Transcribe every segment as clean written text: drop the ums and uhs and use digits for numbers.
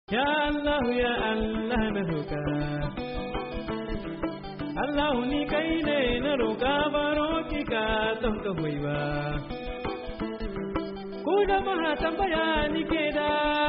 Ya Allah ya Allah na roƙa Allah ni kai ne na roƙa baro ki ka don ka hoyi ba ku jama'a tambaya ni ke da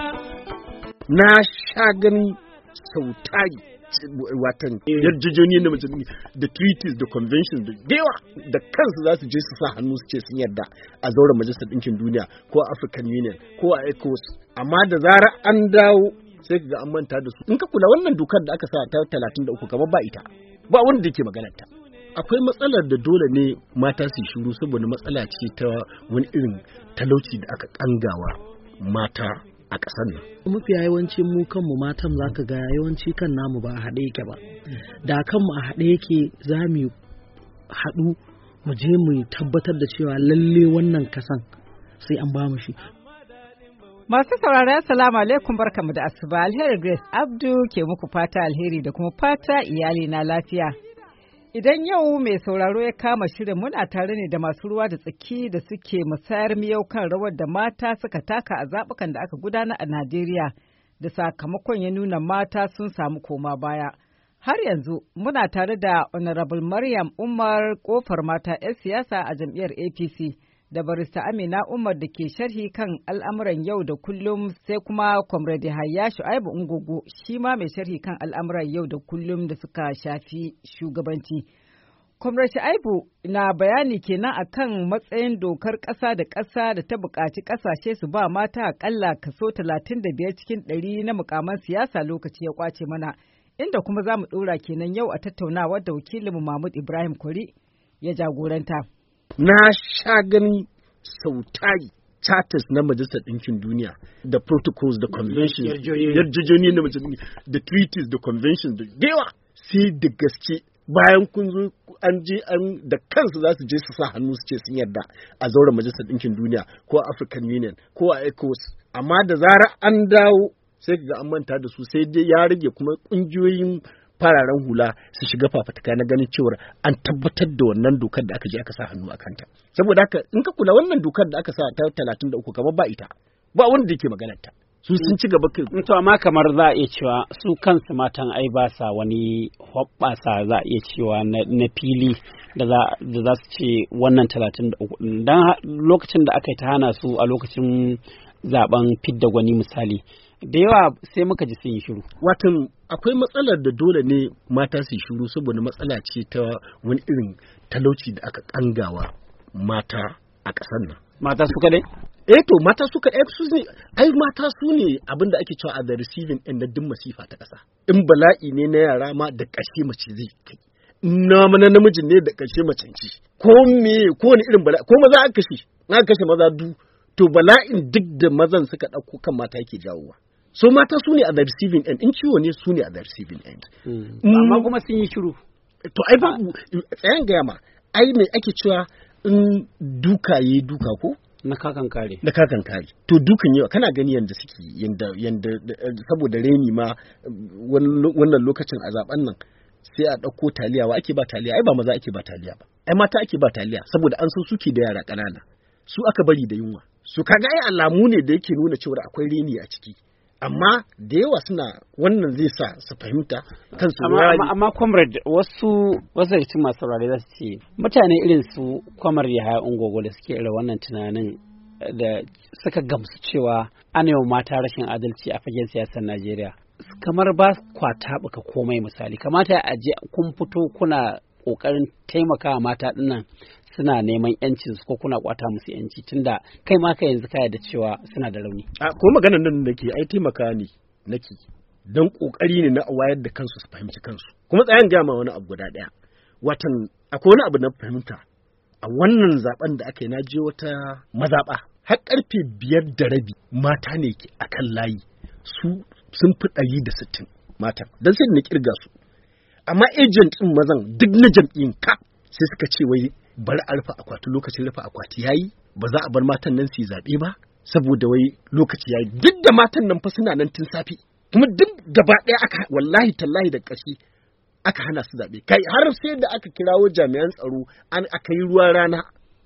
na sha gani sautari watan yarjejeniya na majalisa da treaties da conventions da yawa da kansu za su je su sa hannu su ce sun yarda a zauren majalisar ɗinkin duniya ko a African Union ko a ECOWAS, amma da zarar an dawo sai ka ga an manta da su. In ka kula wannan dokar da aka sa ta 33 kamar ba ita ba wanda yake maganar ta. Akwai matsalar da dole ne mata su shiru saboda matsala ce ta wani irin talauci da aka kangawa mata a ƙasar nan. Mafi yawancin mu kanmu matan zaka ga yawanci kan namu ba a haɗe yake ba. Da kanmu a haɗe yake za mu haɗu mu je mu tabbatar da cewa lalle wannan kasan sai an ba mu shi. Masu saurara assalamu alaikum barkamu da asuba. Alheri Grace Abdu ke muku fata alheri da kuma fata iyali na lafiya. Idan yau mai sauraro ya kama shirin muna tare ne da masu ruwa da tsaki da suke musayar miyau kan rawar da mata suka taka a zaɓukan da aka gudana a Najeriya da sakamakon ya nuna mata sun samu koma baya. Har yanzu muna tare da Honorable Maryam Umar kofar mata 'yan siyasa a jam'iyyar APC da barista Amina Umar da ke sharhi kan al'amuran yau da kullum, sai kuma Comrade Hayya Shu'aibu Ungogo shi ma mai sharhi kan al'amuran yau da kullum da suka shafi shugabanci. Comrade Shu'aibu na bayani kenan akan matsayin dokar ƙasa da ƙasa da ta buƙaci ƙasashe su ba mata aƙalla kaso 35 cikin 100 na mukaman siyasa lokaci ya kwace mana, inda kuma za mu ɗora kenan yau a tattaunawar da wakilinmu Mahmud Ibrahim Kwari ya jagoranta. Na sha gani sautari charters na Majalisar Ɗinkin Duniya da protocols da conventions, yarjejeniya na Majalisar da treaties da conventions da yawa, sai da gaske bayan kun zo an je an da kansu za su je su sa hannu su ce sun yarda a zauren Majalisar Ɗinkin Duniya ko a African Union ko a ECOWAS, amma da zarar an dawo sai ga an manta da su, sai dai ya rage kuma ƙungiyoyin fararen hula su shiga fafutuka na ganin cewar an tabbatar da wannan dokar da aka je aka sa hannu a kanta. Saboda haka in ka kula wannan dokar da aka sa ta 33 kamar ba ita ba wanda yake maganar ta, su sun ci gaba kai. To amma kamar za a iya cewa su kansu matan ai ba sa wani hoɓɓasa za a iya cewa na fili da za su ce wannan 33 dan lokacin da aka yi ta hana su a lokacin zaben fidda gwani misali da yawa sai muka ji sun yi shiru. Watan akwai matsalar da dole ne mata su yi shiru saboda matsala ce ta wani irin talauci da aka kangawa mata a ƙasar nan. Mata su kadai? To mata su kadai su ne, ai mata su ne abin da ake cewa a the receiving end na duk masifa ta ƙasa. In bala'i ne na yara ma da ƙarshe mace zai kai. Na namijin ne da ƙarshe mace ce. Ko wani irin bala'i ko maza aka kashe maza to bala'in duk da mazan suka ɗauko kan mata yake jawowa. So mata su ne a the receiving end, in ciwo ne su ne a the receiving end. Amma kuma sun yi shiru. To ai ba tsayan gaya ma, ai me ake cewa in duka yi duka ko? Na kakan kare. To dukan yawa kana gani yanda suke yanda saboda reni ma wannan lokacin a zaben nan sai a ɗauko taliya, wa ake ba taliya? Ai ba maza ake ba taliya ba. Ai mata ake ba taliya saboda an san suke da yara ƙanana. Su aka bari da yunwa. Su kaga ai alamu ne da yake nuna cewa akwai reni a ciki. Amma da yawa suna wannan zai sa su fahimta kansu. Amma comrade wasu daga cikin masu saurare za su ce mutane irin su Kwamar Yahaya Ungogo da suke irin wannan tunanin da suka gamsu cewa ana yawan mata rashin adalci a fagen siyasar Najeriya kamar ba kwata baka komai misali, kamata a je kun fito kuna kokarin taimakawa mata dinnan suna neman yancin su ko kuna kwata musu yanci tunda kai ma ka yanzu kaya da cewa suna da rauni. Ko maganar nan da ke ai taimaka ne nake don kokari ne na wayar da kansu su fahimci kansu. Kuma tsayan gaya ma wani abu guda daya. Watan akwai wani abu na fahimta a wannan zaben da aka yi, na je wata mazaba har karfe 5:30 mata ne ke akan layi, su sun fi 160 mata dan sai na kirga su. Amma agent din mazan duk na jam'in ka sai suka ce wai bari a rufe akwati, lokacin rufe akwati yayi, ba za a bar matan nan su yi zaɓe ba saboda wai lokaci yayi. Duk da matan nan fa suna nan tun safi, kuma duk gaba ɗaya aka wallahi tallahi da ƙarshe aka hana su zaɓe. Kai har sai da aka kirawo jami'an tsaro aka yi ruwan rana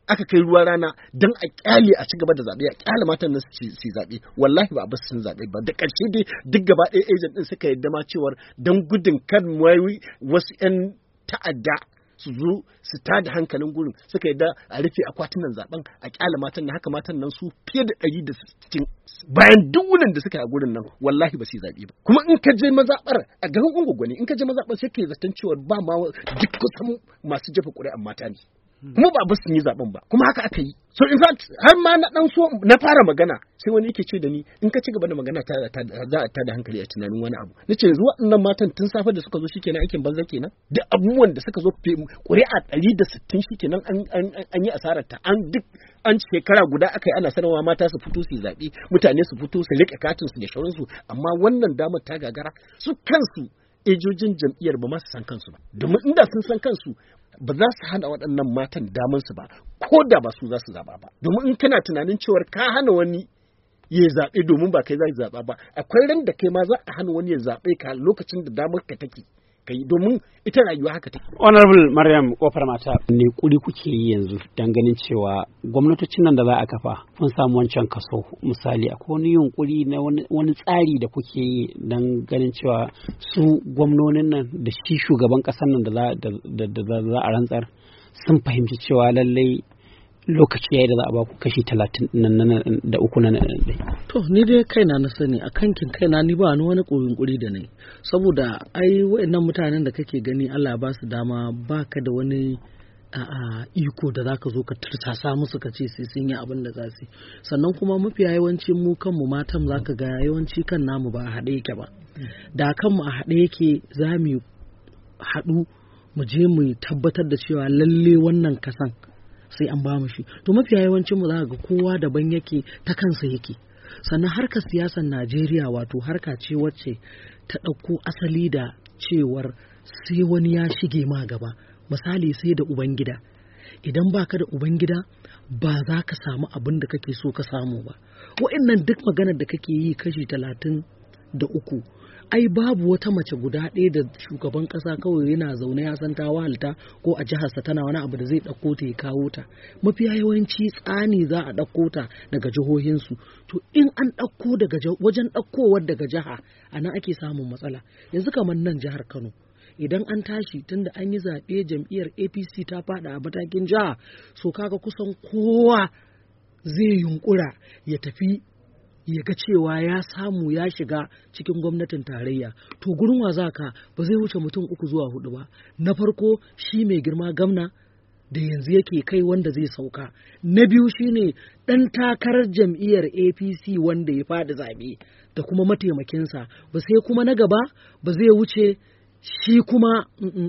aka kai ruwa rana don a kyale a ci gaba da zaɓe, a kyale matan nan su zaɓe, wallahi ba a basu sun zaɓe ba. Da ƙarshe dai duk gaba ɗaya agent ɗin suka yadda ma cewar don gudun kan wasu 'yan ta'adda su zo su tada hankalin gurin, suka yadda a rufe akwatunan zaben, a kyale matan nan. Haka matan nan su fiye da 160 bayan duk wurin da suka yi a gurin nan wallahi ba su yi zaɓe ba. Kuma in ka je mazaɓar a garin Ungwagwani, in ka je mazaɓar sai ka yi zaton cewar ba ma duk kusan masu jefa ƙuri'an mata ne. Kuma ba su yi zaben ba, kuma haka aka yi. So in fact har ma na dan so na fara magana sai wani yake ce da ni in ka ci gaba da magana za a tada hankali a tunanin wani abu. Nace yanzu waɗannan matan tun safe da suka zo shikenan aikin banza kenan. Duk abubuwan da suka zo ƙuri'a 160 shikenan an yi asarar ta. An shekara guda aka yi ana sanarwa mata su fito su zaɓe, mutane su fito su riƙe katin su da shauransu, amma wannan damar ta gagara. Su kansu ejojin jam'iyyar ba ma su san kansu ba, domin inda sun san kansu ba za su hana waɗannan matan damansu ba, ko da ba su za su zaɓa ba. Domin in kana tunanin cewar ka hana wani ya zaɓe domin ba kai za ka zaɓa ba, akwai ran da kai ma za a hana wani ya zaɓe ka lokacin da damar ka take kai, domin ita rayuwa haka take. Honorable Maryam Kofar Mata, ne kuri kuke yi yanzu dan ganin cewa gwamnatocin nan da za a kafa kun samu wancan kaso? Misali akwai wani yunkuri na wani tsari da kuke yi dan ganin cewa su gwamnonin nan da shi shugaban ƙasar nan da za a rantsar sun fahimci cewa lallai lokaci yayi da za a ba ku kashi 30 da uku na ɗaya. To ni dai kaina na sani a kankin kaina ni ba wani ƙuri da ne, saboda ai waɗannan mutanen da kake gani Allah ba su dama, baka da wani iko da zaka zo ka tursasa musu ka ce sai sun yi abin da za su yi. Sannan kuma mafiya yawanci mu kanmu matan zaka ga yawanci kan namu ba a haɗe yake ba. Da kanmu a haɗe yake za mu haɗu mu je mu tabbatar da cewa lalle wannan kasan sai an ba mu shi. To mafiya yawancin mu za ga kowa daban yake, ta kansa yake. Sannan harkar siyasar Najeriya wato harka ce wacce ta ɗauko asali da cewar sai wani ya shige ma gaba. Misali sai da ubangida, idan baka da ubangida ba za ka samu abin da kake so ka samu ba. Wa'annan duk maganar da kake yi kashi 33, ai babu wata mace guda ɗaya da shugaban ƙasa kawai yana zaune ya san ta wahalta ko a jiharsa tana wani abu da zai ɗauko ta ya kawo ta. Mafiya yawanci tsani za a ɗauko ta daga jihohinsu. To in an ɗauko daga wajen ɗaukowar daga jiha, a nan ake samun matsala. Yanzu kamar nan jihar Kano, idan an tashi tunda an yi zaɓe jam'iyyar APC ta faɗa a matakin jiha, so kaga kusan kowa zai yunkura ya tafi ya ga cewa ya samu ya shiga cikin gwamnatin tarayya. To gurin wa zaka ba zai wuce mutum 3 zuwa 4 ba. Na farko shi mai girma gamna da yanzu yake kai wanda zai sauka. Na biyu shine dan takarar jam'iyyar APC wanda ya faɗi zaɓe da kuma mataimakinsa. Ba sai kuma na gaba ba zai wuce shi kuma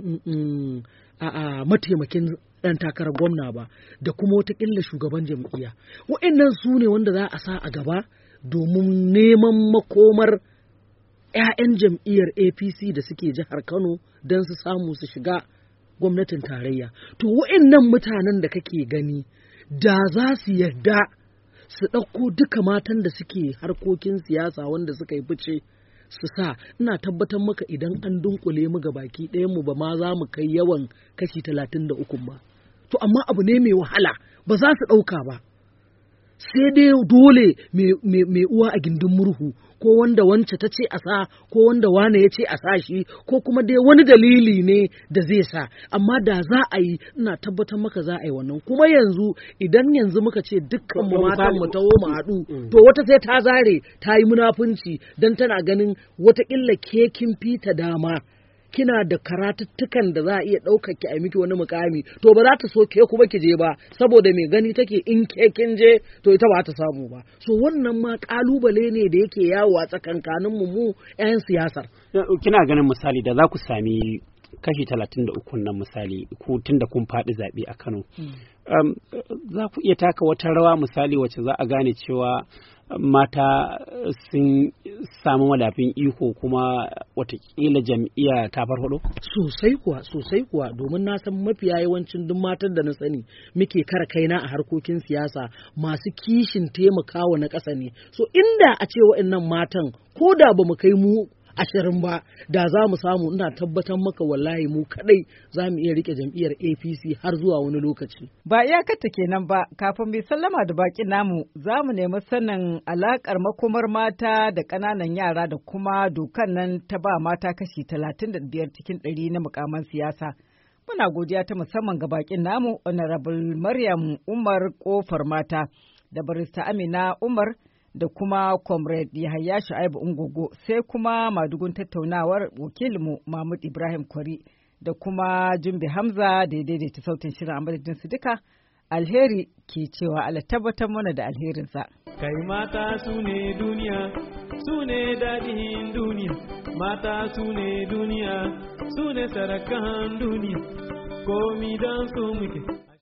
mataimakin ɗan takarar gwamna ba, da kuma watakila shugaban jam'iyya. Wa'annan su ne wanda za a sa a gaba domin neman makomar 'ya'yan jam'iyyar APC da suke jihar Kano don su samu su shiga gwamnatin tarayya. To wa'annan mutanen da kake gani da za su yarda su ɗauko duka matan da suke harkokin siyasa wanda suka yi fice su sa, ina tabbatar maka idan an dunkule mu ga baki ɗayan mu ba ma za mu kai yawan kashi 33 ba. To amma abu ne mai wahala, ba za su ɗauka ba. Sai dai dole mai uwa a gindin murhu, ko wanda wance ta ce a sa, ko wanda wane ya ce a sa shi, ko kuma dai wani dalili ne da zai sa. Amma da za a yi, ina tabbatar maka za a yi wannan. Kuma yanzu idan yanzu muka ce dukkan mu matan mu taho mu haɗu, to wata sai ta zare ta yi munafunci don tana ganin watakila ke kin fita dama, kina da karatuttukan da za a iya ɗaukar ki a miki wani mukami, to ba za ta so ke kuma ki je ba, saboda mai gani take in ke kin je to ita ba ta samu ba. So wannan ma kalubale ne da yake yawo a tsakankanin mu 'yan siyasar. Kina ganin misali da za ku sami kashi 33 nan misali, ku tunda kun faɗi zaɓe a Kano, za ku iya taka wata rawa misali wacce za a gane cewa mata sun samu madafin iko kuma watakila jam'iyya ta farfado? Sosai kuwa domin na san mafiya yawancin duk matan da na sani muke kara kaina a harkokin siyasa masu kishin taimakawa na ƙasa ne. So inda a ce wa'annan matan ko da ba mu kai mu 20 ba da za mu samu, ina tabbatar maka wallahi mu kadai za mu iya rike jam'iyyar APC har zuwa wani lokaci. Ba iyakarta kenan ba, kafin mai sallama da bakin namu za mu nemi sanin alakar makomar mata da ƙananan yara da kuma dokan nan ta ba mata kashi 35 cikin 100 na mukaman siyasa. Muna godiya ta musamman ga bakin namu Honorable Maryam Umar Kofar Mata da Barista Amina Umar da kuma Comrade Yahaya Shu'aibu Ungogo, sai kuma madugun tattaunawar wakilinmu Mahmud Ibrahim Kwari da kuma Jumbe Hamza da ya daidaita sautin shirin a madadin su duka. Alheri ke cewa Allah tabbatar mana da alherinsa. Kai mata su ne duniya, su ne daɗin duniya, mata su ne duniya, su ne sarakan duniya, komi don su muke.